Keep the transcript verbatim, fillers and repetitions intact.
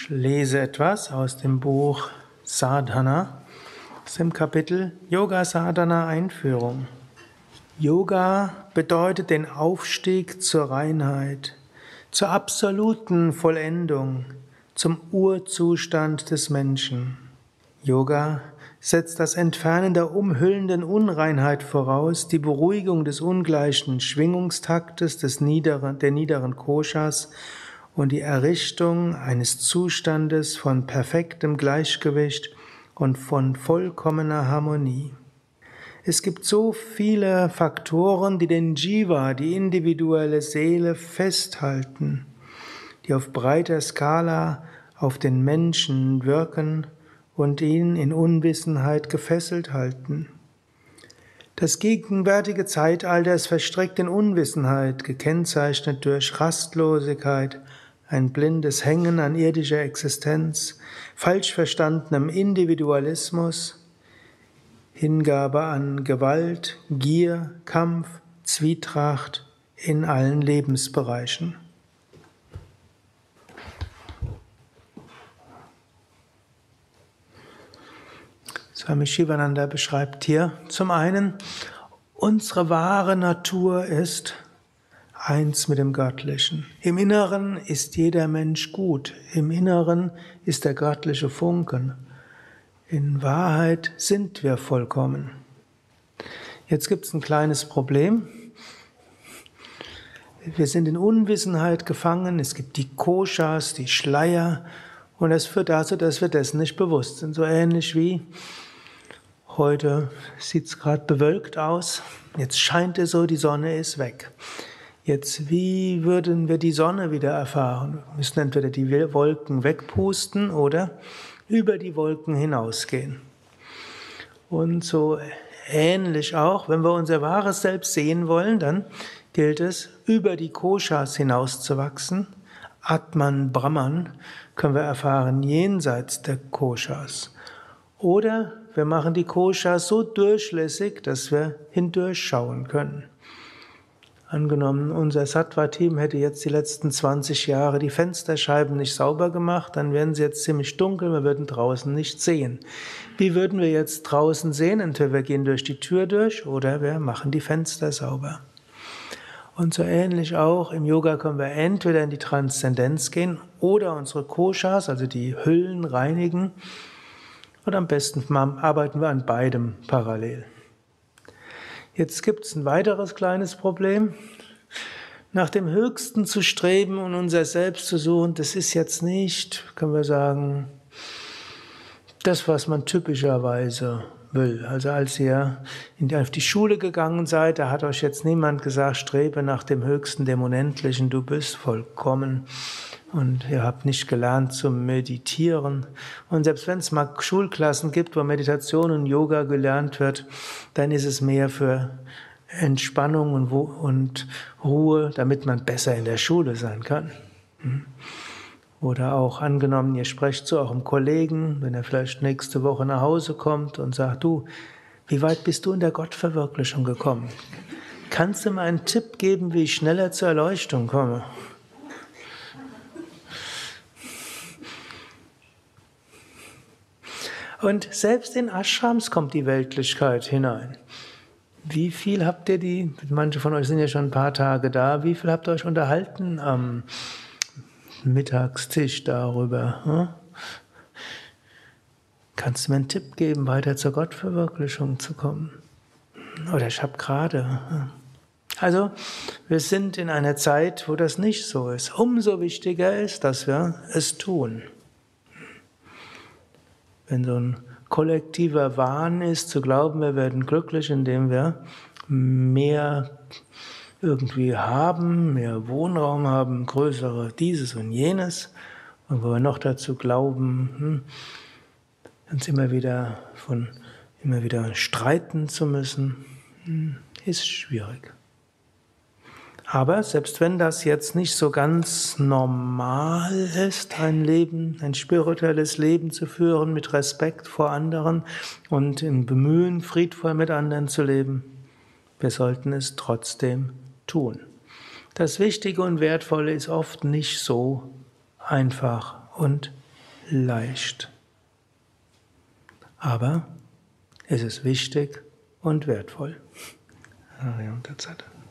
Ich lese etwas aus dem Buch Sadhana, aus dem Kapitel Yoga Sadhana Einführung. Yoga bedeutet den Aufstieg zur Reinheit, zur absoluten Vollendung, zum Urzustand des Menschen. Yoga setzt das Entfernen der umhüllenden Unreinheit voraus, die Beruhigung des ungleichen Schwingungstaktes des niederen, der niederen Koshas und die Errichtung eines Zustandes von perfektem Gleichgewicht und von vollkommener Harmonie. Es gibt so viele Faktoren, die den Jiva, die individuelle Seele, festhalten, die auf breiter Skala auf den Menschen wirken und ihn in Unwissenheit gefesselt halten. Das gegenwärtige Zeitalter ist verstrickt in Unwissenheit, gekennzeichnet durch Rastlosigkeit, ein blindes Hängen an irdischer Existenz, falsch verstandenem Individualismus, Hingabe an Gewalt, Gier, Kampf, Zwietracht in allen Lebensbereichen. Swami Shivananda beschreibt hier zum einen, unsere wahre Natur ist eins mit dem Göttlichen. Im Inneren ist jeder Mensch gut. Im Inneren ist der göttliche Funken. In Wahrheit sind wir vollkommen. Jetzt gibt es ein kleines Problem. Wir sind in Unwissenheit gefangen. Es gibt die Koshas, die Schleier. Und das führt dazu, dass wir dessen nicht bewusst sind. So ähnlich wie heute sieht es gerade bewölkt aus. Jetzt scheint es so, die Sonne ist weg. Jetzt, wie würden wir die Sonne wieder erfahren? Wir müssen entweder die Wolken wegpusten oder über die Wolken hinausgehen. Und so ähnlich auch, wenn wir unser wahres Selbst sehen wollen, dann gilt es, über die Koshas hinauszuwachsen. Atman, Brahman können wir erfahren jenseits der Koshas. Oder wir machen die Koshas so durchlässig, dass wir hindurchschauen können. Angenommen, unser Sattva-Team hätte jetzt die letzten zwanzig Jahre die Fensterscheiben nicht sauber gemacht, dann wären sie jetzt ziemlich dunkel, wir würden draußen nicht sehen. Wie würden wir jetzt draußen sehen? Entweder wir gehen durch die Tür durch oder wir machen die Fenster sauber. Und so ähnlich auch im Yoga können wir entweder in die Transzendenz gehen oder unsere Koshas, also die Hüllen, reinigen. Und am besten arbeiten wir an beidem parallel. Jetzt gibt es ein weiteres kleines Problem. Nach dem Höchsten zu streben und unser Selbst zu suchen, das ist jetzt nicht, können wir sagen, das, was man typischerweise will. Also als ihr auf die Schule gegangen seid, da hat euch jetzt niemand gesagt, strebe nach dem Höchsten, dem Unendlichen, du bist vollkommen. Und ihr habt nicht gelernt zu meditieren. Und selbst wenn es mal Schulklassen gibt, wo Meditation und Yoga gelernt wird, dann ist es mehr für Entspannung und, und Ruhe, damit man besser in der Schule sein kann. Oder auch angenommen, ihr sprecht zu eurem Kollegen, wenn er vielleicht nächste Woche nach Hause kommt und sagt, du, wie weit bist du in der Gottverwirklichung gekommen? Kannst du mir einen Tipp geben, wie ich schneller zur Erleuchtung komme? Und selbst in Ashrams kommt die Weltlichkeit hinein. Wie viel habt ihr die, manche von euch sind ja schon ein paar Tage da, wie viel habt ihr euch unterhalten am Mittagstisch darüber? Hm? Kannst du mir einen Tipp geben, weiter zur Gottverwirklichung zu kommen? Oder ich habe gerade... Hm? Also, wir sind in einer Zeit, wo das nicht so ist. Umso wichtiger ist, dass wir es tun. Wenn so ein kollektiver Wahn ist, zu glauben, wir werden glücklich, indem wir mehr irgendwie haben, mehr Wohnraum haben, größere dieses und jenes, und wo wir noch dazu glauben, hm, uns immer wieder von immer wieder streiten zu müssen, hm, ist schwierig. Aber selbst wenn das jetzt nicht so ganz normal ist, ein Leben, ein spirituelles Leben zu führen mit Respekt vor anderen und im Bemühen, friedvoll mit anderen zu leben, wir sollten es trotzdem tun. Das Wichtige und Wertvolle ist oft nicht so einfach und leicht. Aber es ist wichtig und wertvoll. Arion Tatsat.